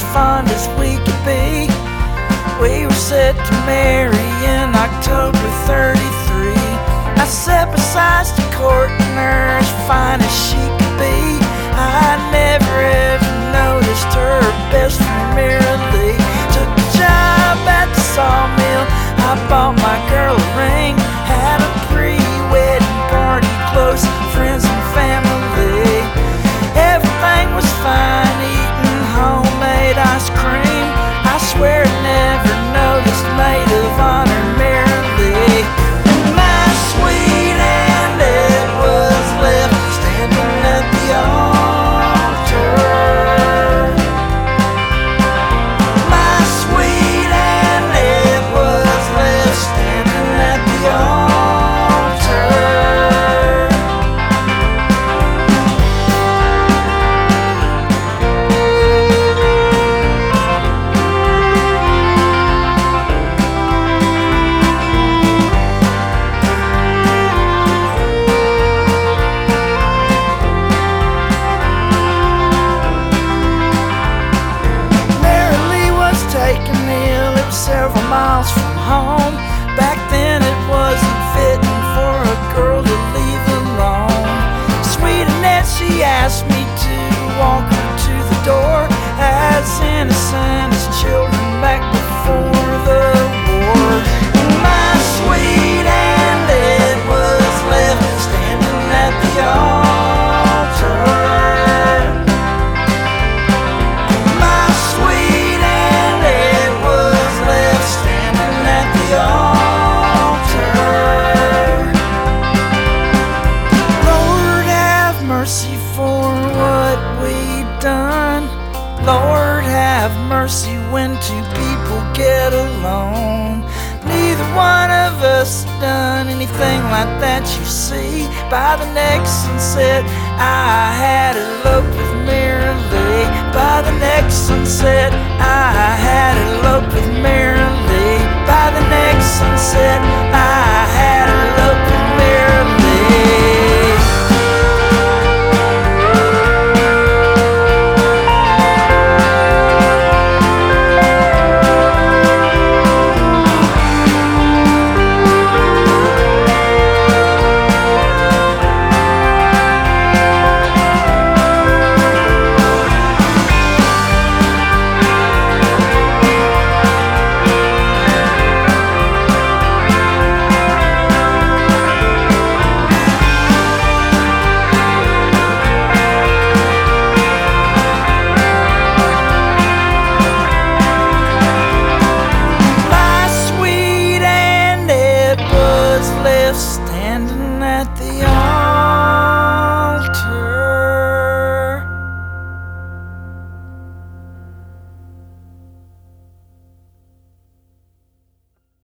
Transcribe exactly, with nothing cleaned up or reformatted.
fond as we could be. We were set to marry in October thirty-three. I sat beside the court and her as fine as she could be. I never ever noticed her best friend Mary Lee. Took a job at the sawmill, I bought my girl a ring. Had a pre-wedding party, close friends and family. Everything was fine, eating homemade ice cream. I swear I never noticed maid of honor Mary Lee. And my sweet Aunt Ed was left standing at the altar. My sweet Aunt Ed was left standing at the altar. Several miles from home. Back then it wasn't fitting for a girl to leave alone. Sweet Annette, she asked me to walk her to the door, as innocent as children back before the war. And my sweet Aunt Ed was left standing at the altar. My sweet Aunt Ed was left standing at the altar. Lord, have mercy for what we've done. Lord, have mercy when two people get alone. Neither one of us done anything like that, you see. By the next sunset, I had eloped with Mary Lee. By the next sunset, I had eloped with Mary Lee. By the next sunset, I had eloped with Mary Lee. Left standing at the